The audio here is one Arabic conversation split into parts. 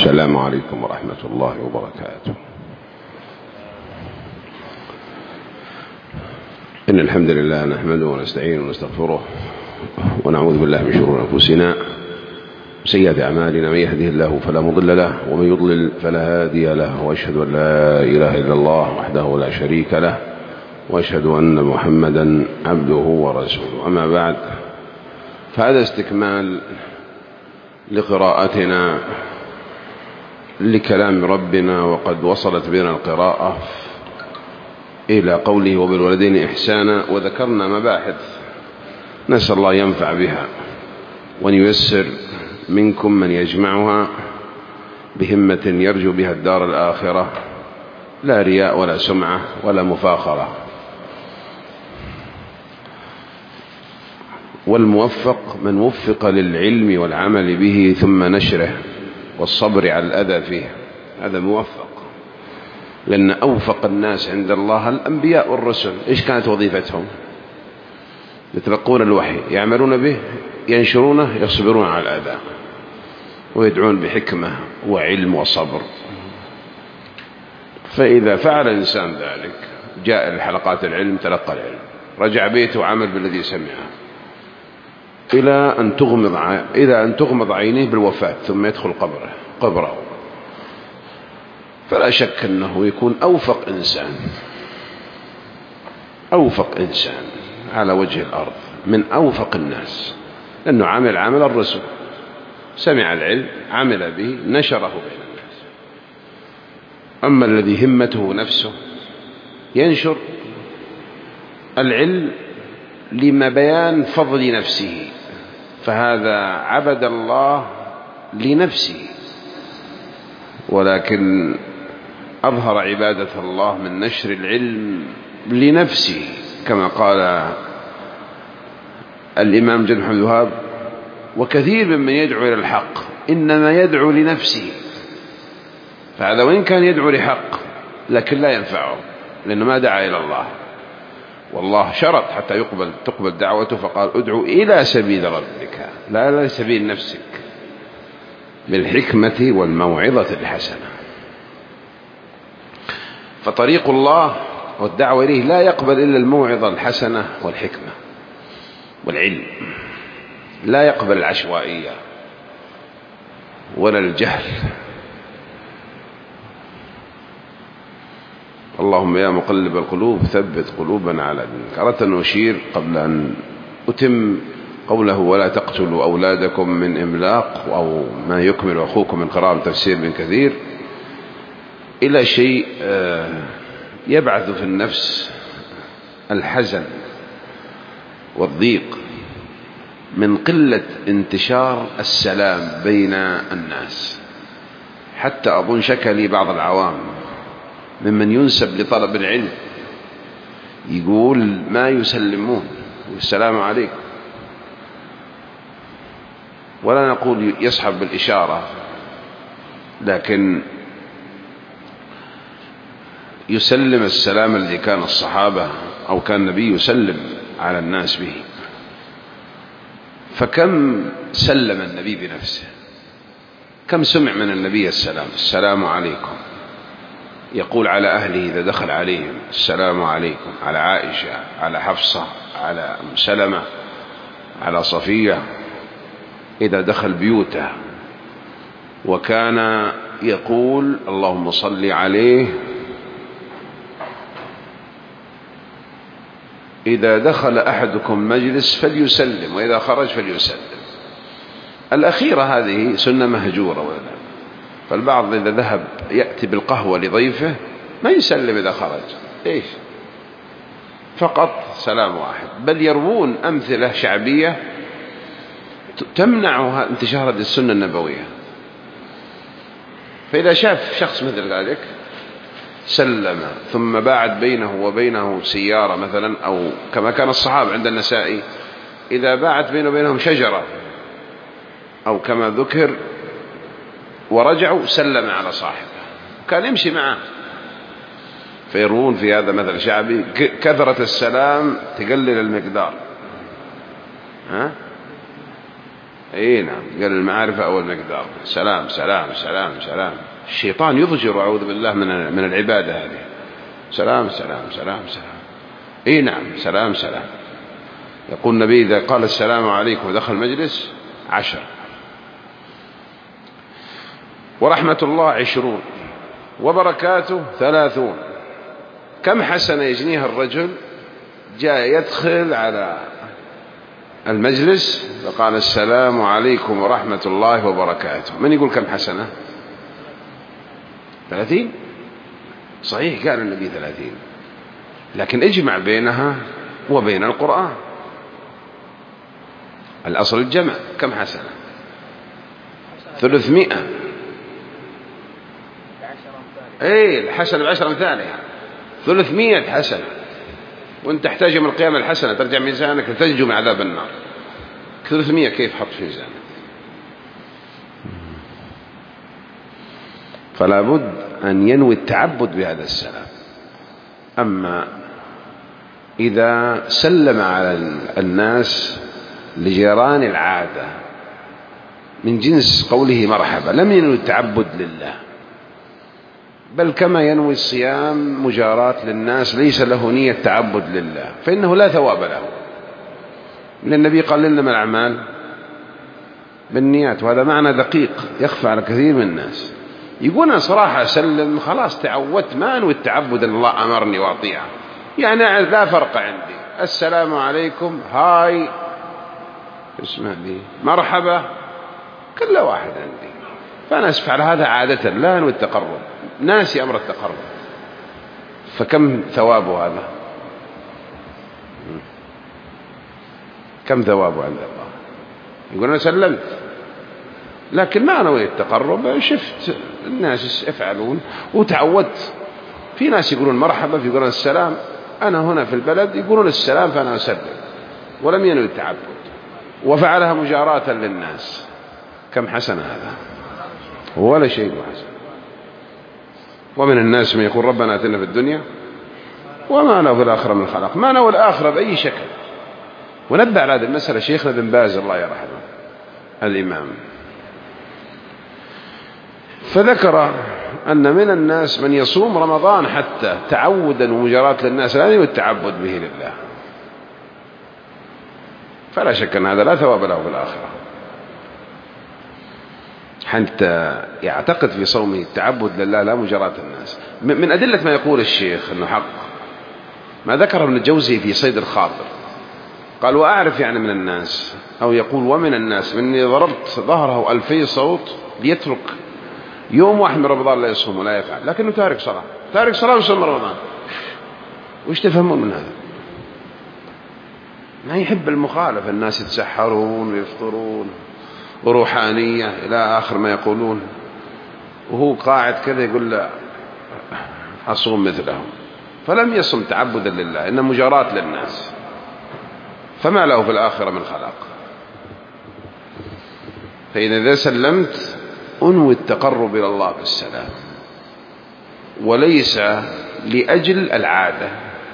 السلام عليكم ورحمة الله وبركاته. إن الحمد لله نحمده ونستعينه ونستغفره ونعوذ بالله من شرور أنفسنا وسيئات أعمالنا. من يهده الله فلا مضل له ومن يضلل فلا هادي له، وأشهد أن لا إله إلا الله وحده لا شريك له، وأشهد أن محمدا عبده ورسوله. أما بعد، فهذا استكمال لقراءتنا لكلام ربنا، وقد وصلت بنا القراءة إلى قوله وبالوالدين إحسانا، وذكرنا مباحث نسأل الله ينفع بها وأن ييسر منكم من يجمعها بهمة يرجو بها الدار الآخرة، لا رياء ولا سمعة ولا مفاخرة. والموفق من وفق للعلم والعمل به ثم نشره والصبر على الأذى فيه، هذا موفق. لأن أوفق الناس عند الله الأنبياء والرسل. إيش كانت وظيفتهم؟ يتلقون الوحي، يعملون به، ينشرونه، يصبرون على الأذى، ويدعون بحكمة وعلم وصبر. فإذا فعل الإنسان ذلك، جاء لحلقات العلم، تلقى العلم، رجع بيته وعمل بالذي سمعه إلى أن تغمض عينيه بالوفاة، ثم يدخل قبره. فلا شك أنه يكون أوفق إنسان على وجه الأرض، من أوفق الناس، لأنه عمل الرسل، سمع العلم، عمل به، نشره بين الناس. أما الذي همته نفسه ينشر العلم لبيان فضل نفسه، فهذا عبد الله لنفسه، ولكن أظهر عبادة الله من نشر العلم لنفسه، كما قال الإمام جل محمد الوهاب: وكثير من يدعو إلى الحق إنما يدعو لنفسه. فهذا وإن كان يدعو لحق لكن لا ينفعه، لأنه ما دعا إلى الله، والله شرط حتى تقبل دعوته، فقال: ادعو إلى سبيل ربك لا إلى سبيل نفسك بالحكمة والموعظة الحسنة. فطريق الله والدعوة إليه لا يقبل إلا الموعظة الحسنة والحكمة والعلم، لا يقبل العشوائية ولا الجهل. اللهم يا مقلب القلوب ثبت قلوبنا على دينك. أردت أن أشير قبل أن أتم قوله: ولا تقتلوا أولادكم من إملاق، أو ما يكمل أخوكم من قراءة تفسير ابن كثير، إلى شيء يبعث في النفس الحزن والضيق من قلة انتشار السلام بين الناس. حتى أظن شكى لي بعض العوام ممن ينسب لطلب العلم، يقول ما يسلمون والسلام عليكم، ولا نقول يصحب بالإشارة، لكن يسلم السلام الذي كان الصحابة أو كان النبي يسلم على الناس به. فكم سلم النبي بنفسه، كم سمع من النبي السلام عليكم، يقول على أهله إذا دخل عليهم: السلام عليكم، على عائشة، على حفصة، على أم سلمة، على صفية إذا دخل بيوته. وكان يقول: اللهم صل عليه إذا دخل أحدكم مجلس فليسلم، وإذا خرج فليسلم. الأخيرة هذه سنة مهجورة، ولا فالبعض إذا ذهب يأتي بالقهوة لضيفه ما يسلم إذا خرج، إيش؟ فقط سلام واحد. بل يروون أمثلة شعبية تمنع انتشار هذه السنة النبوية. فإذا شاف شخص مثل ذلك سلم، ثم باعد بينه وبينه سيارة مثلا، أو كما كان الصحابة عند النسائي إذا باعت بينه وبينهم شجرة أو كما ذكر ورجعوا سلم على صاحبه، كان يمشي معه. فيروون في هذا مثل شعبي: كثرة السلام تقلل المقدار. اي نعم، قال المعارف أول مقدار، سلام سلام سلام سلام. الشيطان يضجر أعوذ بالله من العبادة هذه، سلام سلام سلام سلام. اي نعم، سلام سلام. يقول النبي إذا قال السلام عليكم ودخل المجلس 10، ورحمة الله 20، وبركاته 30. كم حسنة يجنيها الرجل جاء يدخل على المجلس فقال السلام عليكم ورحمة الله وبركاته، من يقول كم حسنة؟ 30. صحيح قال النبي 30، لكن اجمع بينها وبين القرآن، الأصل الجمع. كم حسنة؟ 300. اي الحسنة ب10 أمثالها، 300 حسنة. وانت تحتاج يوم القيامة الحسنة ترجع ميزانك تنجو من عذاب النار. 300 كيف حط في ميزانك؟ فلا بد أن ينوي التعبد بهذا السلام. أما إذا سلم على الناس لجيران العادة من جنس قوله مرحبا، لم ينوي التعبد لله، بل كما ينوي الصيام مجاراة للناس ليس له نية تعبد لله، فإنه لا ثواب له. لأن النبي قال إنما الأعمال بالنيات، وهذا معنى دقيق يخفى على كثير من الناس. يقول أنا صراحة أسلم خلاص تعودت، ما أنوي التعبد أن الله أمرني وأطيعه، يعني لا فرق عندي، السلام عليكم هاي اسمه لي مرحبا كل واحد عندي، فأنا أفعل هذا عادة لا أنوي التقرب، ناسي أمر التقرب. فكم ثوابه هذا؟ كم ثوابه عند الله؟ يقول أنا سلمت لكن ما نويت التقرب، شفت الناس يفعلون وتعودت. في ناس يقولون مرحبا، في يقولون السلام، أنا هنا في البلد يقولون السلام فأنا أسلم، ولم ينوي التعبد وفعلها مجاراة للناس. كم حسنة هذا؟ ولا شيء حسن. ومن الناس من يقول ربنا آتنا في الدنيا وما له في الآخرة من خلاق، ما نوى الآخرة بأي شكل. ونبه على هذه المسألة شيخنا بن باز الله يرحمه الإمام، فذكر أن من الناس من يصوم رمضان حتى تعودا ومجاراة للناس لا ينوي التعبد به لله، فلا شك أن هذا لا ثواب له في الآخرة، حتى يعتقد في صومه التعبد لله لا مجاراة الناس. من أدلة ما يقول الشيخ أنه حق ما ذكر ابن الجوزي في صيد الخاطر، قال وأعرف يعني من الناس، أو يقول ومن الناس مني ضربت ظهره 2000 صوت ليترك يوم واحد من رمضان لا يصوم ولا يفعل، لكنه تارك صلاة، تارك صلاة ويصوم رمضان. وش تفهمون من هذا؟ ما يحب المخالفة، الناس يتسحرون ويفطرون وروحانية إلى آخر ما يقولون، وهو قاعد كذا يقول لا أصوم مثلهم، فلم يصم تعبدا لله، إنه مجاراة للناس، فما له في الآخرة من خلاق. فإذا سلمت أنوي التقرب إلى الله بالسلام، وليس لأجل العادة،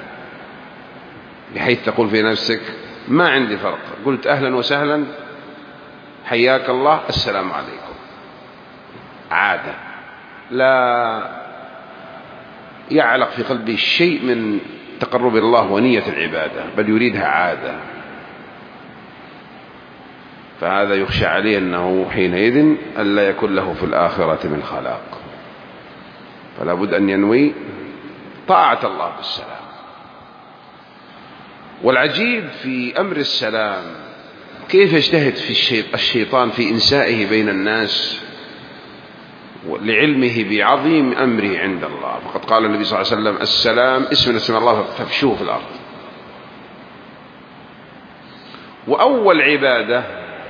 بحيث تقول في نفسك ما عندي فرق، قلت أهلا وسهلا حياك الله السلام عليكم، عادة لا يعلق في قلبي شيء من تقرب إلى الله ونية العبادة، بل يريدها عادة، فهذا يخشى عليه أنه حينئذ ألا يكون له في الآخرة من خلاق. فلا بد أن ينوي طاعة الله بالسلام. والعجيب في أمر السلام كيف يجتهد في الشيطان في إنسائه بين الناس لعلمه بعظيم أمره عند الله. فقد قال النبي صلى الله عليه وسلم السلام اسم من اسماء الله فافشوه في الأرض. وأول عبادة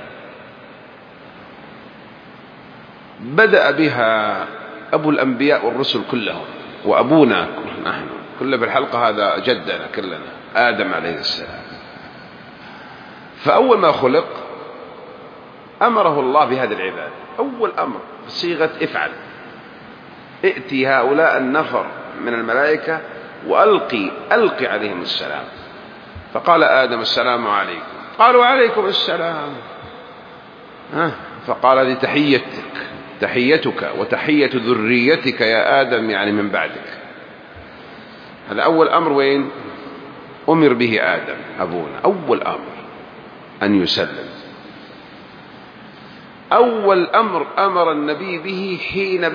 بدأ بها أبو الأنبياء والرسل كلهم، وأبونا نحن كل بالحلقة هذا جدنا كلنا آدم عليه السلام. فأول ما خلق أمره الله بهذه العبادة، أول أمر بصيغة افعل، ائتي هؤلاء النفر من الملائكة وألقي عليهم السلام. فقال آدم السلام عليكم، قالوا عليكم السلام. فقال هذه تحيتك وتحية ذريتك يا آدم، يعني من بعدك. هذا أول أمر وين أمر به آدم أبونا، أول أمر أن يسلم. أول أمر أمر النبي به حين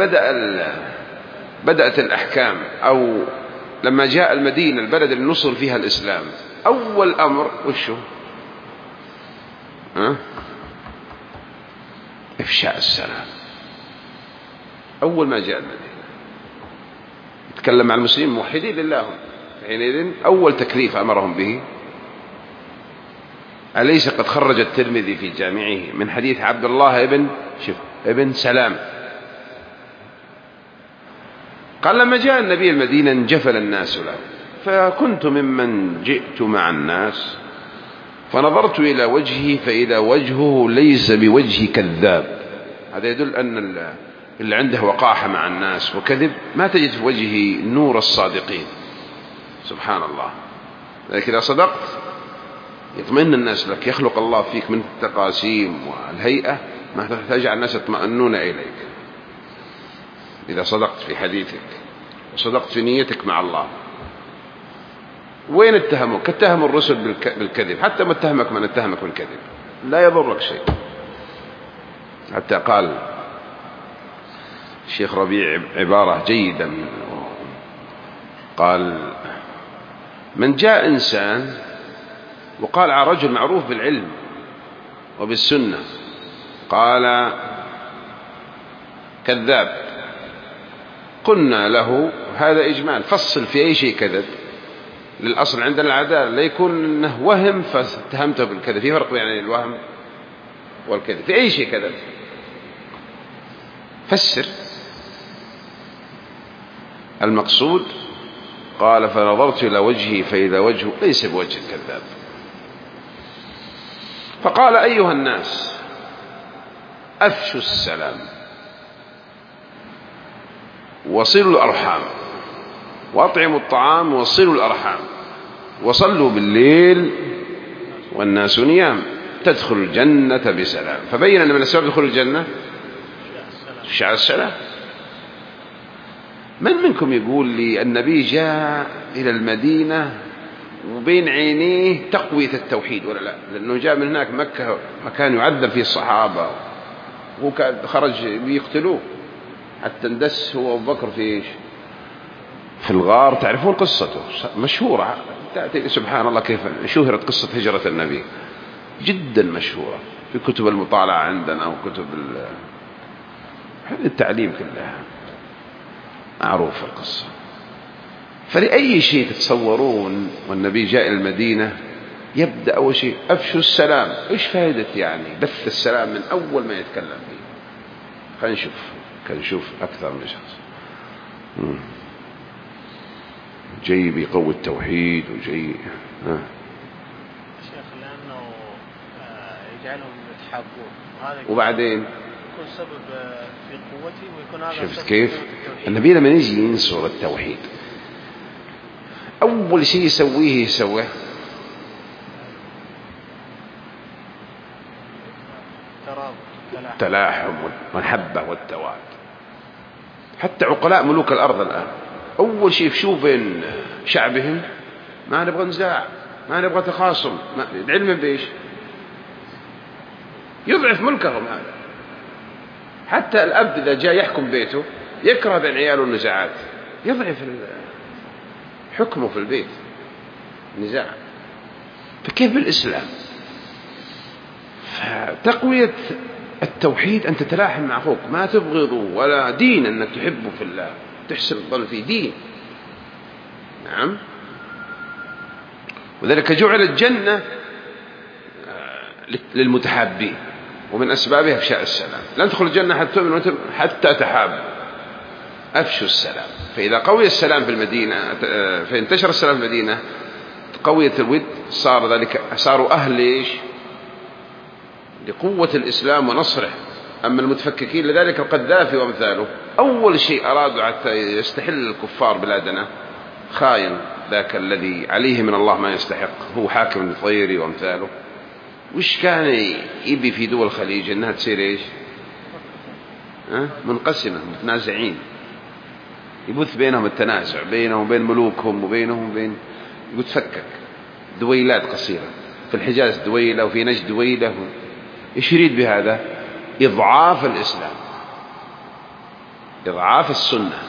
بدأت الأحكام، أو لما جاء المدينة البلد اللي نصر فيها الإسلام، أول أمر وشو؟ إفشاء السلام. أول ما جاء المدينة يتكلم مع المسلمين موحدين لله، حينئذ أول تكليف أمرهم به. أليس قد خرج الترمذي في جامعه من حديث عبد الله ابن سلام قال لما جاء النبي المدينة انجفل الناس له، فكنت ممن جئت مع الناس فنظرت إلى وجهه فإذا وجهه ليس بوجه كذاب. هذا يدل أن اللي عنده وقاحة مع الناس وكذب ما تجد في وجهه نور الصادقين. سبحان الله. لكن إذا صدقت يطمئن الناس لك، يخلق الله فيك من التقاسيم والهيئة ما تجعل الناس يطمئنون إليك إذا صدقت في حديثك وصدقت في نيتك مع الله. وين اتهموك؟ اتهموا الرسل بالكذب، حتى ما اتهمك من اتهمك بالكذب لا يضرك شيء. حتى قال الشيخ ربيع عبارة جيدة، قال من جاء إنسان وقال على رجل معروف بالعلم وبالسنة قال كذاب، قلنا له هذا إجمال، فصل في أي شيء كذب. للأصل عندنا العدالة، لا يكون أنه وهم فاتهمته بالكذب. في فرق بين الوهم والكذب في أي شيء كذب. فسر المقصود. قال فنظرت إلى وجهه فإذا وجهه ليس بوجه الكذاب. فقال أيها الناس أفشوا السلام وصلوا الأرحام وأطعموا الطعام وصلوا الأرحام وصلوا بالليل والناس نيام تدخل الجنة بسلام. فبين أن من السبب دخول الجنة إفشاء السلام. من منكم يقول لي النبي جاء إلى المدينة وبين عينيه تقوية التوحيد ولا لا؟ لأنه جاء من هناك مكة مكان يعذب فيه الصحابة وخرج بيقتلوه حتى اندس هو أبو بكر في الغار. تعرفون قصته مشهورة، تأتي سبحان الله كيف شهرت قصة هجرة النبي، جدا مشهورة في كتب المطالعة عندنا أو كتب التعليم كلها معروفة القصة. فلأي شيء تتصورون والنبي جاء إلى المدينة يبدأ أول شيء أفشوا السلام. إيش فائدة يعني بث السلام من أول ما يتكلم فيه؟ خلينا نشوف أكثر من شخص جاي بيقوي التوحيد وجاي شيخ لأنه يجعلهم يتحابون وبعدين يكون سبب في قوتي ويكون هذا شفت كيف النبي لما يجي ينصر التوحيد أول شيء يسويه التلاحم والمحبة والتواد. حتى عقلاء ملوك الأرض الآن أول شيء يفشوا بين شعبهم ما نبغى نزاع ما نبغى تخاصم. العلم بإيش؟ يضعف ملكهم هذا. حتى الأب إذا جاء يحكم بيته يكره بين عياله النزاعات، يضعف حكمه في البيت نزاع. فكيف بالإسلام؟ فتقوية التوحيد أن تتلاحم مع أخوك، ما تبغضه، ولا دين أنك تحبه في الله تحسن الظن فيه دين. نعم. وذلك جعل الجنة للمتحابين ومن أسبابها إفشاء السلام. لا تدخل الجنة حتى تؤمن حتى تحاب. أفشوا السلام. فإذا قوي السلام في المدينة فانتشر السلام في المدينة قوية الود صاروا أهل إيش؟ لقوة الإسلام ونصره. أما المتفككين لذلك القذافي وامثاله أول شيء أرادوا حتى يستحل الكفار بلادنا خاين ذاك الذي عليه من الله ما يستحق، هو حاكم الطيري وامثاله. وش كان يبي في دول الخليج؟ أنها تصير إيش؟ منقسمة، متنازعين، يبث بينهم التنازع، بينهم وبين ملوكهم وبينهم وبين، يقول تفكك دويلات قصيرة، في الحجاز دويلة وفي نجد دويلة. إيش يريد بهذا؟ إضعاف الإسلام، إضعاف السنة.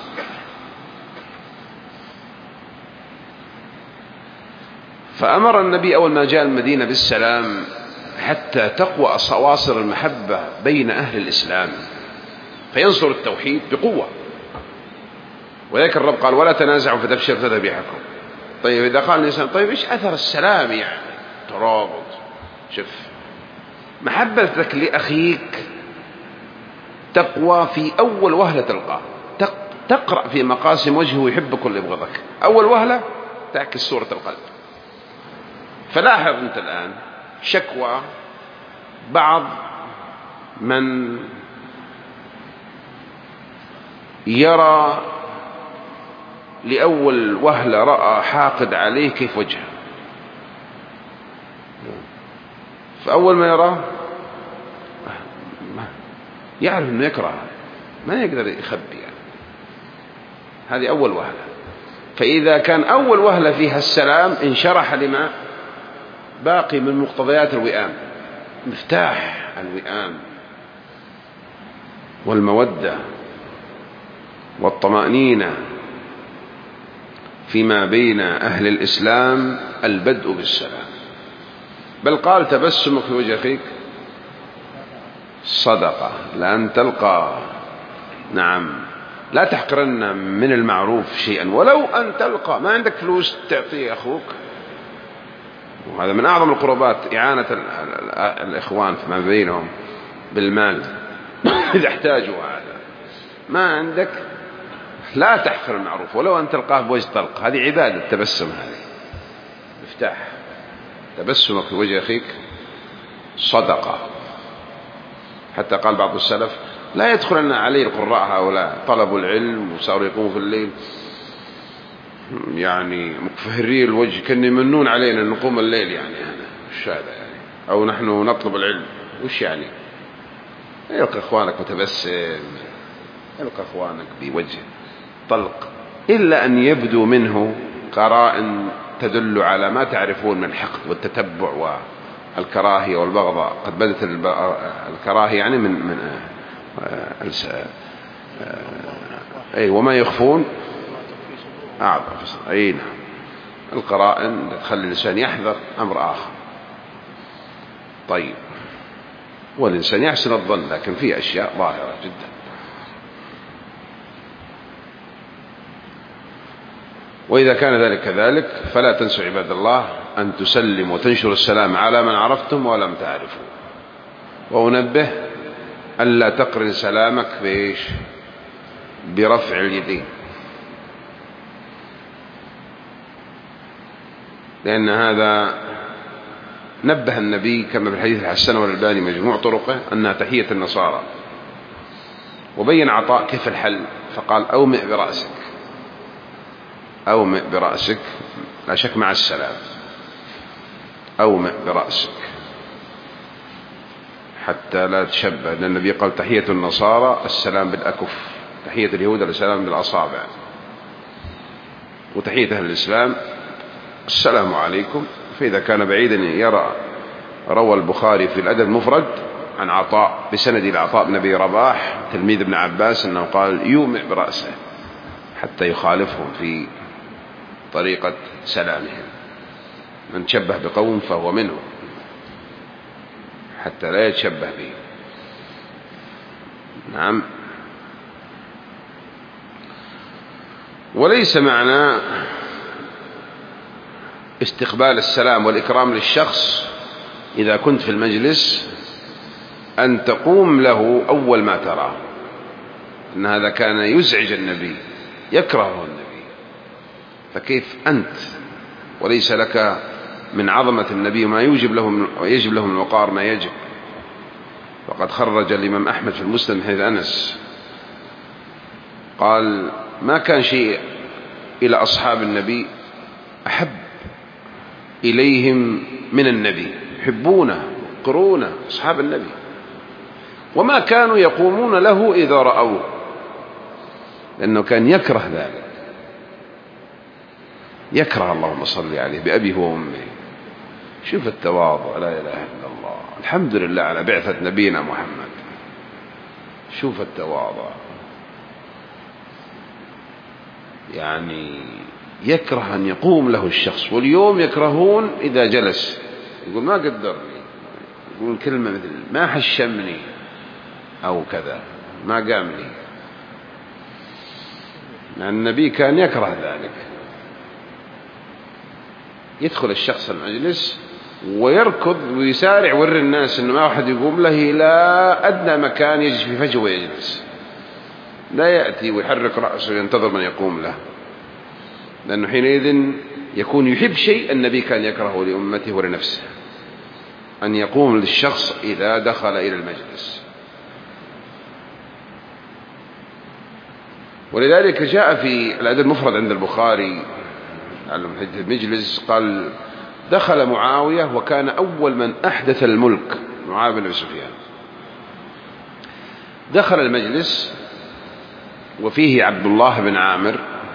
فأمر النبي أول ما جاء المدينة بالسلام حتى تقوى أواصر المحبة بين أهل الإسلام، فينصر التوحيد بقوة. وذلك الرب قال ولا تنازعوا فتفشل فتذهب ريحكم. طيب إذا قال الإنسان طيب إيش أثر السلام؟ يعني ترابط، شوف محبتك لأخيك تقوى في أول وهلة تلقاه، تقرأ في مقاسم وجهه يحبك ولا يبغضك، أول وهلة تعكس صورة القلب. فلاحظ أنت الآن شكوى بعض من يرى لأول وهلة رأى حاقد عليه كيف وجهه، فأول ما يراه يعرف أنه يكره، ما يقدر يخبي يعني. هذه أول وهلة. فإذا كان أول وهلة فيها السلام انشرح لما باقي من مقتضيات الوئام، مفتاح الوئام والمودة والطمأنينة فيما بين أهل الإسلام البدء بالسلام. بل قال تبسمك في وجه أخيك صدقة، لأن تلقى، نعم، لا تحقرن من المعروف شيئا ولو أن تلقى، ما عندك فلوس تعطيه أخوك، وهذا من أعظم القربات إعانة الإخوان فيما بينهم بالمال إذا احتاجوا هذا. ما عندك لا تحقر المعروف ولو أن تلقاه بوجه طلق، هذه عبادة التبسم، هذه مفتاح. تبسمك في وجه أخيك صدقة. حتى قال بعض السلف لا يدخلن علي القراء هؤلاء طلبوا العلم وصاروا يقوموا في الليل يعني مكفهري الوجه كأن يمنون علينا أن نقوم الليل، يعني هذا وش هذا يعني؟ أو نحن نطلب العلم، وش يعني؟ يلقى إخوانك متبسم، يلقى إخوانك بوجه طلق، إلا أن يبدو منه قرائن تدل على ما تعرفون من الحقد والتتبع والكراهية والبغضاء. قد بدت الكراهية يعني من أي وما يخفون أعظم. أي نعم، القرائن تخلي الإنسان يحذر أمر آخر. طيب، والإنسان يحسن الظن، لكن فيه أشياء ظاهرة جدا. وإذا كان ذلك كذلك فلا تنسوا عباد الله أن تسلم وتنشر السلام على من عرفتم ولم تعرفوا. وأنبه ألا تقرن سلامك بإيش؟ برفع اليدين، لأن هذا نبه النبي كما في الحديث الحسن والألباني مجموع طرقه أنها تحية النصارى. وبين عطاء كيف الحل، فقال أومئ برأسك، أومئ برأسك، لا شك مع السلام، أومئ برأسك حتى لا تشبه، لأن النبي قال تحية النصارى السلام بالأكف، تحية اليهود السلام بالأصابع، وتحية أهل الإسلام السلام عليكم. فإذا كان بعيدا يرى، روى البخاري في الأدب المفرد عن عطاء بسند العطاء بن أبي رباح تلميذ ابن عباس أنه قال يومئ برأسه حتى يخالفهم في طريقة سلامهم، من تشبه بقوم فهو منه حتى لا يتشبه به. نعم. وليس معنى استقبال السلام والإكرام للشخص إذا كنت في المجلس أن تقوم له أول ما تراه، إن هذا كان يزعج النبي، يكرهه النبي، فكيف أنت وليس لك من عظمة النبي ما يجب له من وقار ما يجب. وقد خرج الإمام أحمد في المسلم حديث أنس قال ما كان شيء إلى أصحاب النبي أحب إليهم من النبي، يحبونه قرونه أصحاب النبي، وما كانوا يقومون له إذا رأوه، لأنه كان يكره ذلك، يكره اللهم صل عليه بأبيه وأمه. شوف التواضع، لا إله إلا الله. الحمد لله على بعثة نبينا محمد. شوف التواضع، يعني يكره أن يقوم له الشخص. واليوم يكرهون إذا جلس يقول ما قدرني، يقول كلمة مثل ما حشمني أو كذا، ما قامني. مع النبي كان يكره ذلك. يدخل الشخص المجلس ويركض ويسارع وري الناس إنه ما أحد يقوم له إلى أدنى مكان يجلس في فجوة ويجلس، لا يأتي ويحرك رأسه وينتظر من يقوم له، لأنه حينئذ يكون يحب شيء النبي كان يكرهه لأمته ولنفسه، أن يقوم للشخص إذا دخل إلى المجلس. ولذلك جاء في الأدب المفرد عند البخاري على المجلس قال دخل معاوية وكان أول من أحدث الملك، معاوية بن أبي سفيان. دخل المجلس وفيه عبد الله بن عامر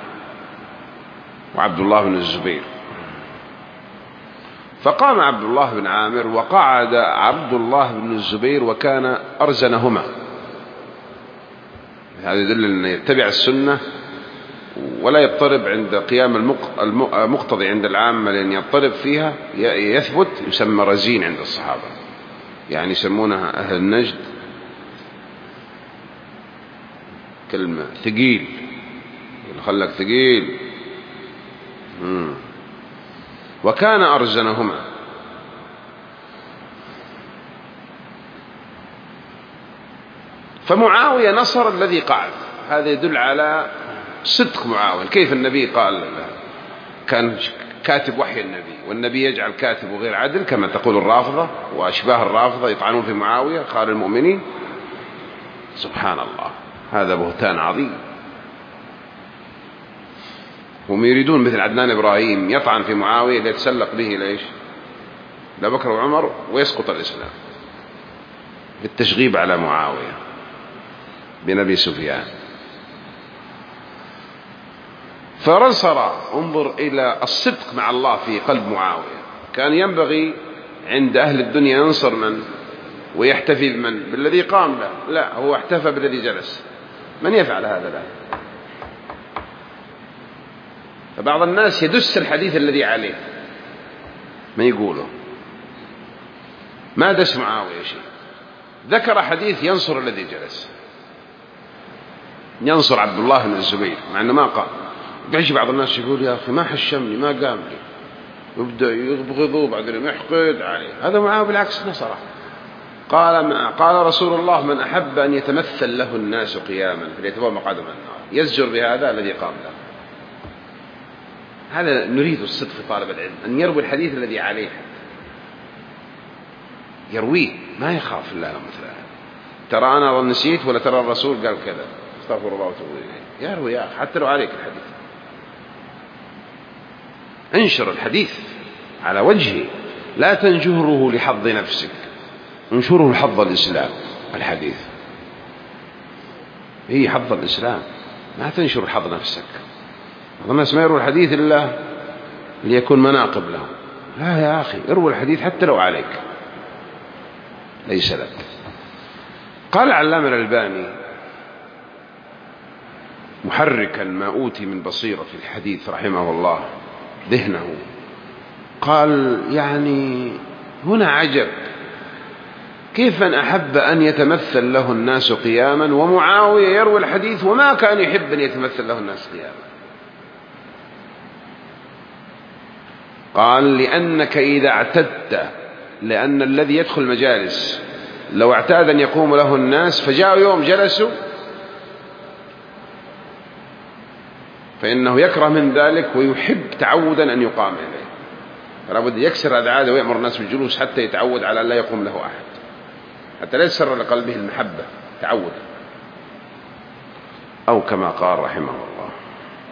وعبد الله بن الزبير، فقام عبد الله بن عامر وقعد عبد الله بن الزبير وكان أرزنهما. هذا يدل أنه يتبع السنة ولا يضطرب عند قيام المقتضي عند العامة، لأن يضطرب فيها يثبت يسمى رزين عند الصحابة، يعني يسمونها أهل النجد كلمة ثقيل، خلك ثقيل. وكان أرزنهما. فمعاوية نصر الذي قعد. هذا يدل على صدق معاوية. كيف النبي قال له كان كاتب وحي النبي، والنبي يجعل كاتبه غير عدل كما تقول الرافضة وأشباه الرافضة، يطعنون في معاوية خال المؤمنين. سبحان الله، هذا بهتان عظيم. هم يريدون مثل عدنان إبراهيم يطعن في معاوية ليتسلق به ليش لأبو بكر وعمر ويسقط الإسلام بالتشغيب على معاوية بن أبي سفيان. فرنصر. انظر إلى الصدق مع الله في قلب معاوية. كان ينبغي عند أهل الدنيا ينصر من ويحتفي بمن؟ بالذي قام له. لا، هو احتفى بالذي جلس. من يفعل هذا الآن؟ فبعض الناس يدس الحديث الذي عليه، ما يقوله، ما دس معاوية شيء، ذكر حديث ينصر الذي جلس، ينصر عبد الله بن الزبير مع أنه ما قام. يجي بعض الناس يقول يا أخي ما حشمني ما قام لي، يبدأ يبغضوه بعدين يحقد عليه. هذا معاوية بالعكس نصره. قال رسول الله من أحب أن يتمثل له الناس قياما فليتبوأ مقعده من النار. يزجر بهذا الذي قام له. هذا نريد الصدق في طالب العلم، أن يروي الحديث الذي عليه، يرويه ما يخاف الله مثل هذا. ترى أنا نسيت ولا ترى الرسول قال كذا، استغفر الله وتوب إليه. يروي يا أخي حتى لو عليك الحديث، انشر الحديث على وجهه، لا تنشره لحظ نفسك، انشره لحظ الإسلام. الحديث هي حظ الإسلام، ما تنشر حظ نفسك. الناس ما يروي الحديث إلا ليكون مناقب لهم. لا يا أخي، اروي الحديث حتى لو عليك، ليس لك. قال العلامة الألباني محركا ما أوتي من بصيرة في الحديث رحمه الله ذهنه، قال يعني هنا عجب، كيف من أحب أن يتمثل له الناس قياما ومعاوية يروي الحديث وما كان يحب أن يتمثل له الناس قياما. قال لأنك إذا اعتدت، لأن الذي يدخل مجالس لو اعتاد أن يقوم له الناس فجاءوا يوم جلسوا فإنه يكره من ذلك ويحب تعودا أن يقام إليه، فلا بد يكسر هذا العادة ويأمر الناس بالجلوس حتى يتعود على أن لا يقوم له أحد، حتى لا يسر لقلبه المحبة تعود، أو كما قال رحمه الله.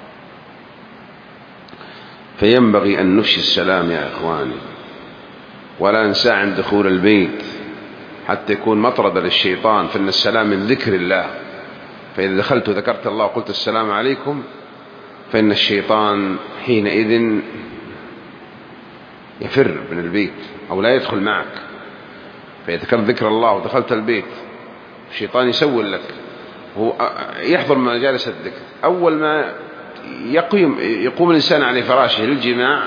فينبغي أن نفشي السلام يا إخواني، ولا أنساه عند دخول البيت حتى يكون مطرد للشيطان، فإن السلام من ذكر الله، فإذا دخلت وذكرت الله وقلت السلام عليكم فإن الشيطان حينئذ يفر من البيت أو لا يدخل معك. فإذا ذكرت ذكر الله ودخلت البيت الشيطان يسول لك، هو يحضر مجالس الذكر، أول ما يقوم الإنسان على فراشه للجماع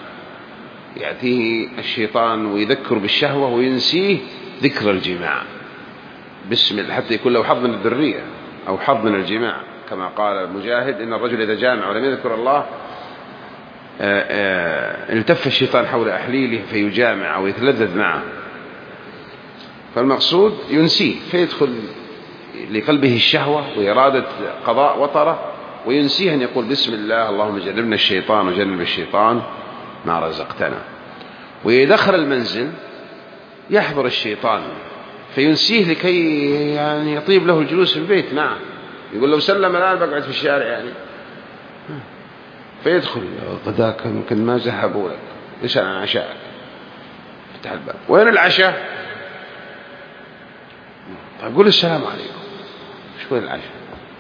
يأتيه الشيطان ويذكر بالشهوة وينسيه ذكر الجماع بسم الله، حتى يكون له حظ من الذرية أو حظ من الجماع، كما قال مجاهد إن الرجل إذا جامع ولم يذكر الله التف الشيطان حول أحليله فيجامع أو يتلذذ معه. فالمقصود ينسيه فيدخل لقلبه الشهوة وإرادة قضاء وطره، وينسيه أن يقول بسم الله اللهم جنبنا الشيطان وجنب الشيطان ما رزقتنا. ويدخل المنزل يحضر الشيطان فينسيه لكي يعني يطيب له الجلوس في البيت معه، يقول لو سلم الآن بقعد في الشارع يعني، فيدخل غداك يمكن ما زحبوا لك يسأل عن عشاءك، فتح الباب وين العشاء؟ طيب قول السلام عليكم، ايش وين العشاء؟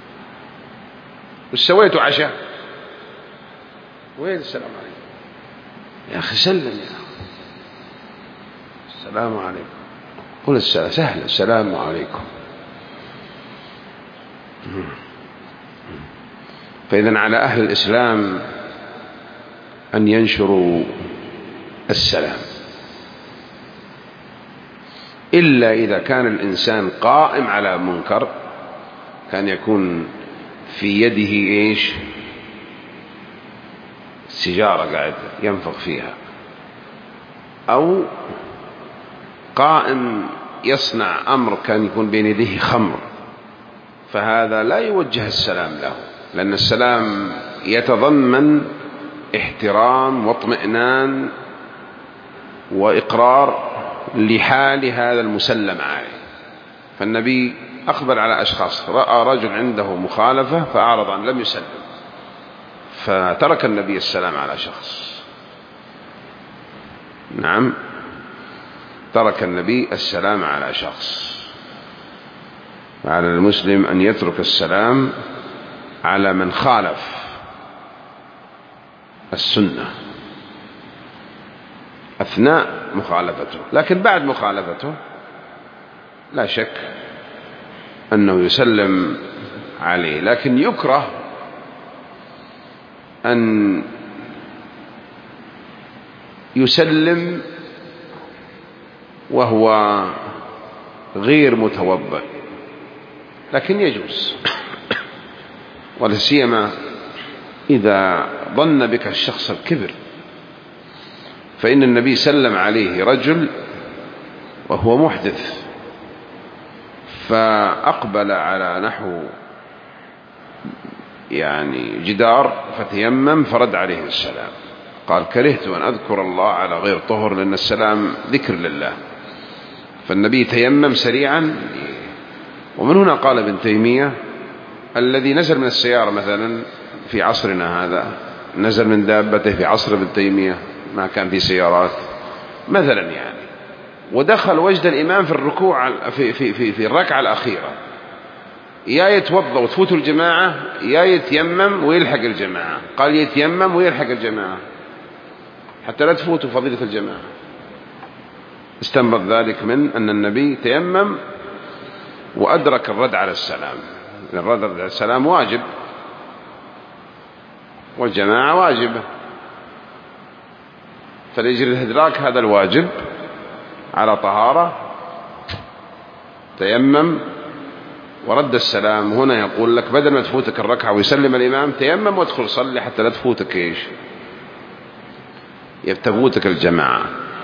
وش سويتوا عشاء؟ وين السلام عليكم؟ يا أخي سلم يا أخي، السلام عليكم، قل السلام سهل السلام عليكم. فإذن على أهل الإسلام أن ينشروا السلام، إلا إذا كان الإنسان قائم على منكر، كان يكون في يده إيش؟ سيجارة قاعد ينفخ فيها، أو قائم يصنع أمر كان يكون بين يديه خمر، فهذا لا يوجه السلام له، لأن السلام يتضمن احترام واطمئنان وإقرار لحال هذا المسلم عليه. فالنبي أخبر على أشخاص رأى رجل عنده مخالفة فأعرض عنه لم يسلم، فترك النبي السلام على شخص، نعم ترك النبي السلام على شخص. فعلى المسلم أن يترك السلام على من خالف السنة أثناء مخالفته، لكن بعد مخالفته لا شك أنه يسلم عليه، لكن يكره أن يسلم وهو غير متوضئ، لكن يجوز، ولا سيما إذا ظن بك الشخص الكبر. فإن النبي سلم عليه رجل وهو محدث، فأقبل على نحو يعني جدار فتيمم فرد عليه السلام، قال كرهت أن أذكر الله على غير طهر، لأن السلام ذكر لله. فالنبي تيمم سريعا. ومن هنا قال ابن تيمية الذي نزل من السيارة مثلا في عصرنا هذا، نزل من دابته في عصر ابن تيمية ما كان في سيارات مثلا يعني، ودخل وجد الإمام في الركوع في الركعة الأخيرة، يا يتوضأ وتفوت الجماعة يا يتيمم ويلحق الجماعة، قال يتيمم ويلحق الجماعة حتى لا تفوتوا فضيلة الجماعة. استنبط ذلك من أن النبي تيمم وأدرك الرد على السلام، الرد على السلام واجب والجماعة واجبة، فليجري الإدراك هذا الواجب على طهارة، تيمم ورد السلام. هنا يقول لك بدل ما تفوتك الركعة ويسلم الإمام تيمم وادخل صلي حتى لا تفوتك إيش؟ تفوتك الجماعة.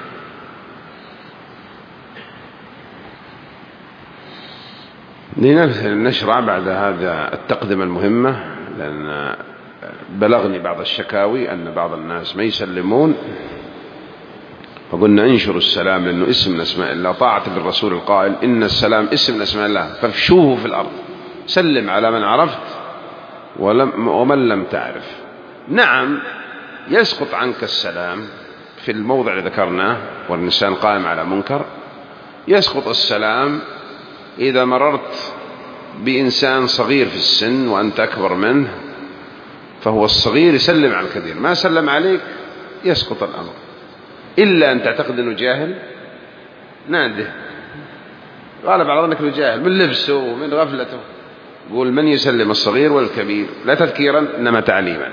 لنشرع بعد هذا التقدمة المهمة، لأن بلغني بعض الشكاوي أن بعض الناس ما يسلمون، فقلنا انشروا السلام لأنه اسم من أسماء الله، طاعة بالرسول القائل إن السلام اسم من أسماء الله، فافشوه في الأرض، سلم على من عرفت ومن لم تعرف. نعم يسقط عنك السلام في الموضع اللي ذكرناه والإنسان قائم على منكر يسقط السلام إذا مررت بإنسان صغير في السن وأنت أكبر منه، فهو الصغير يسلم على الكبير، ما سلم عليك يسقط الأمر، إلا أن تعتقد أنه جاهل ناده، غالب على ظنك أنه جاهل من لبسه ومن غفلته، قول من يسلم الصغير والكبير، لا تذكيرا إنما تعليما.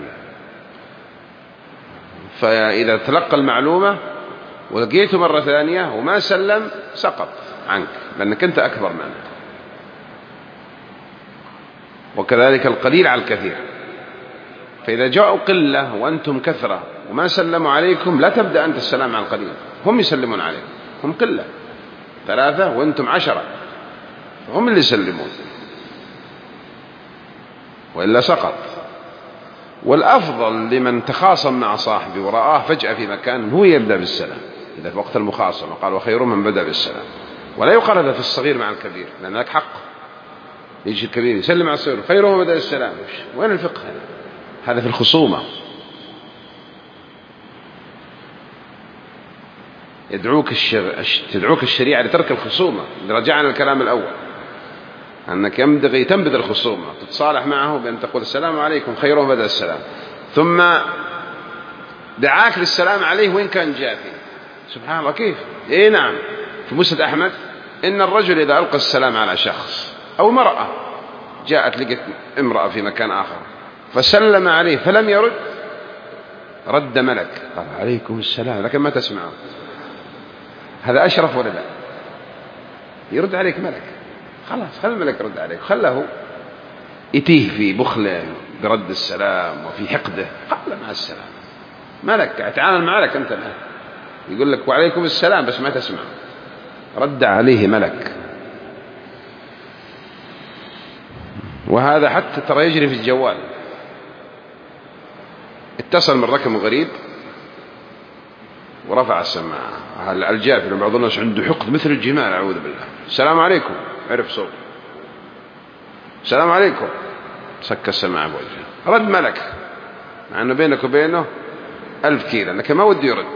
فإذا تلقى المعلومة ولقيته مرة ثانية وما سلم سقط عنك لأنك أنت أكبر منه. وكذلك القليل على الكثير، فإذا جاءوا قلة وأنتم كثرة وما سلموا عليكم لا تبدأ أنت السلام على القليل، هم يسلمون عليكم، هم قلة 3 وأنتم 10، هم اللي يسلمون وإلا سقط. والأفضل لمن تخاصم مع صاحبه ورآه فجأة في مكان هو يبدأ بالسلام إذا في وقت المخاصمة، قال وخير من بدأ بالسلام، ولا يقال هذا في الصغير مع الكبير لأن لك حق، يجي الكبير يسلم على الصغير خير من بدأ بالسلام، وين الفقه هذا في الخصومة. تدعوك الشريعة لترك الخصومة. رجعنا الكلام الأول أنك ينبغي تنبذ الخصومة، تتصالح معه بأن تقول السلام عليكم خير بدأ السلام، ثم دعاك للسلام عليه وإن كان جافي. سبحان الله كيف؟ إيه نعم، في مسند أحمد إن الرجل إذا ألقى السلام على شخص أو مرأة جاءت لقت امرأة في مكان آخر فسلم عليه فلم يرد، رد ملك قال عليكم السلام لكن ما تسمعه، هذا أشرف ولا لا؟ يرد عليك ملك، خلاص خلي الملك يرد عليك، خله يتيه في بخله برد السلام وفي حقده، قال مع السلام ملك اتعامل معك أنت الآن، يقول لك وعليكم السلام بس ما تسمع، رد عليه ملك. وهذا حتى ترى يجري في الجوال، اتصل من رقم غريب ورفع السماعة، الجافل بعض الناس عنده حقد مثل الجمال أعوذ بالله، السلام عليكم عرف صوت السلام عليكم، سك السماعة بوجهه، رد ملك مع أنه بينك وبينه 1000 كيلو لكن ما ودي يرد.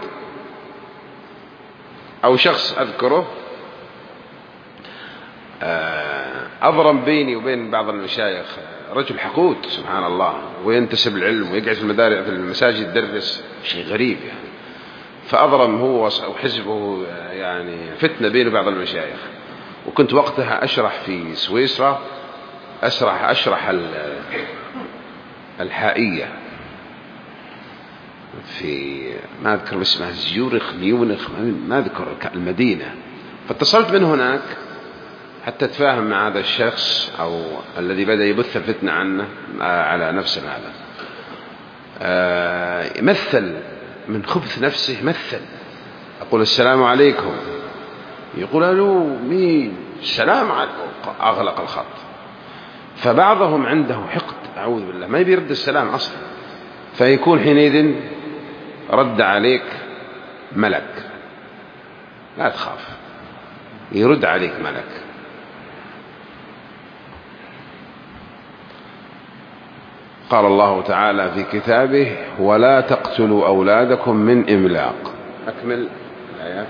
أو شخص أذكره أضرم بيني وبين بعض المشايخ، رجل حقود سبحان الله وينتسب العلم ويقعد في المدارس في المساجد يدرس، شيء غريب يعني، فأضرم هو وحزبه يعني فتنة بين بعض المشايخ. وكنت وقتها أشرح في سويسرا، أشرح الحائية في ما أذكر اسمها زيورخ نيونخ ما أذكر المدينة، فاتصلت من هناك حتى أتفاهم مع هذا الشخص أو الذي بدأ يبث الفتنة عنه على نفس هذا، مثل من خبث نفسه، مثل أقول السلام عليكم، يقول له مين السلام عليكم، أغلق الخط. فبعضهم عنده حقد أعوذ بالله ما يرد السلام أصلا، فيكون حينئذ رد عليك ملك، لا تخاف يرد عليك ملك. قال الله تعالى في كتابه ولا تقتلوا أولادكم من إملاق. أكمل الآيات.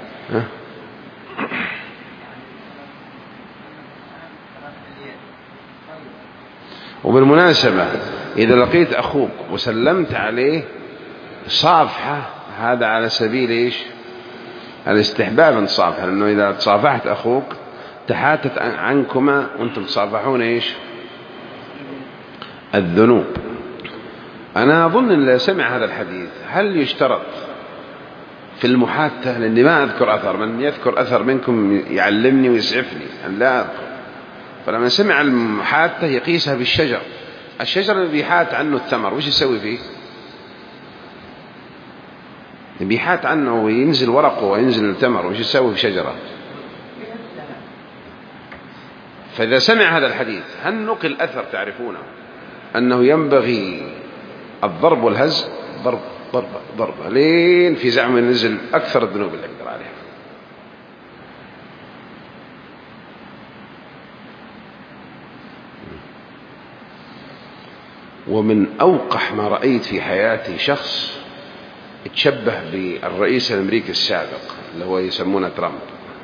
وبالمناسبة إذا لقيت أخوك وسلمت عليه صافحة، هذا على سبيل إيش؟ الاستحباب نصافحه، لأنه إذا تصافحت أخوك تحاتت عنكما وأنتم تصافحون إيش؟ الذنوب. أنا أظن أن لا سمع هذا الحديث هل يشترط في المحاتة، لأني ما أذكر أثر، من يذكر أثر منكم يعلمني ويسعفني أن لا أذكر، فلما سمع المحاتة يقيسها بالشجر، الشجر اللي بيحات عنه الثمر وش يسوي فيه؟ بيحات عنه وينزل ورقه وينزل الثمر وش يسوي في شجرة؟ فإذا سمع هذا الحديث هل نقل أثر تعرفونه أنه ينبغي الضرب والهز، ضرب لين في زعم ينزل أكثر الذنوب اللي يقدر عليها. ومن أوقح ما رأيت في حياتي شخص تشبه بالرئيس الأمريكي السابق اللي هو يسمونه ترامب.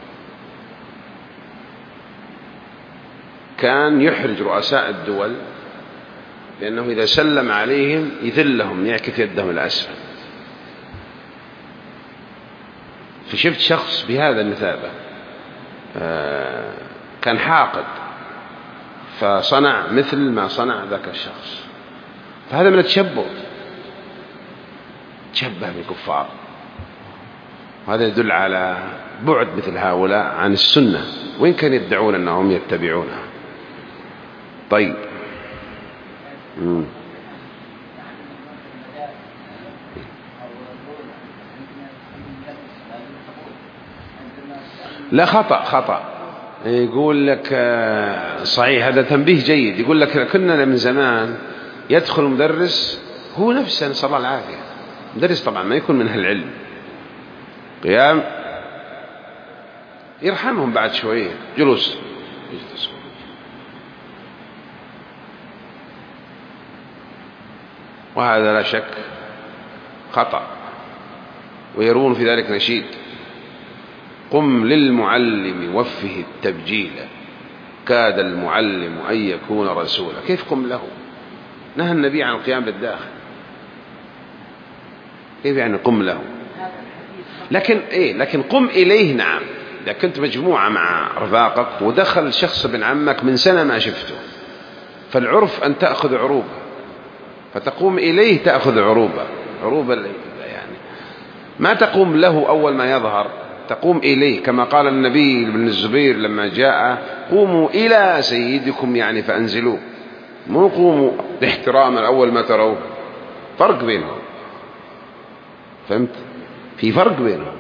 كان يحرج رؤساء الدول لأنه إذا سلم عليهم يذلهم، يعكف يدهم الأسفل. فشفت شخص بهذا المثابة كان حاقد، فصنع مثل ما صنع ذاك الشخص. فهذا من التشبه، تشبه بالكفار. وهذا يدل على بعد مثل هؤلاء عن السنة، وإن كانوا يدعون أنهم يتبعونها. طيب. لا، خطأ. يقول لك صحيح، هذا تنبيه جيد. يقول لك كنا من زمان يدخل مدرس هو نفسه، نسأل الله العافية، مدرس طبعا ما يكون من أهل العلم، قيام يرحمهم بعد شوية، جلوس يجلسون. وهذا لا شك خطأ، ويرون في ذلك نشيد: قم للمعلم وفه التبجيل، كاد المعلم أن يكون رسولا. كيف قم له؟ نهى النبي عن القيام بالداخل، كيف يعني قم له؟ لكن قم إليه. نعم، إذا كنت مجموعة مع رفاقك ودخل شخص ابن عمك من سنة ما شفته، فالعرف أن تأخذ عروبة، فتقوم إليه تأخذ عروبة يعني ما تقوم له أول ما يظهر، تقوم إليه كما قال النبي بن الزبير لما جاء: قوموا إلى سيدكم يعني فأنزلوه، مو قوموا باحتراما أول ما تروه. فرق بينهم، فهمت؟ في فرق بينهم.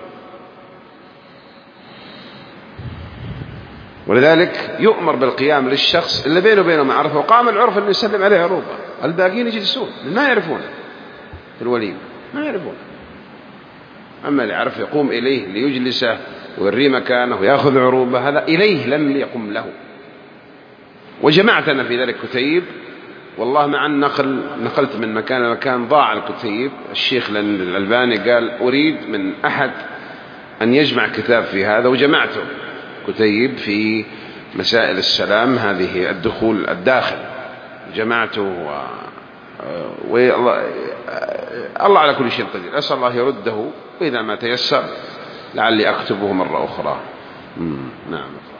ولذلك يؤمر بالقيام للشخص اللي بينه وبينه معرفة، وقام العرف أنه يسلم عليه عروبة. الباقيين يجلسون ما يعرفونه في الوليمة، ما يعرفونه. أما اللي يعرف يقوم إليه ليجلسه ويريه مكانه ويأخذ عروبة، هذا إليه لم يقم له. وجمعتنا في ذلك كتيب، والله مع النقل نقلت من مكان لمكان ضاع الكتيب. الشيخ الألباني قال أريد من أحد أن يجمع كتاب في هذا، وجمعته كتيب في مسائل السلام، هذه الدخول الداخل، جمعته الله على كل شيء قدير. أسأل الله يرده، وإذا ما تيسر لعلي أكتبه مرة أخرى. نعم.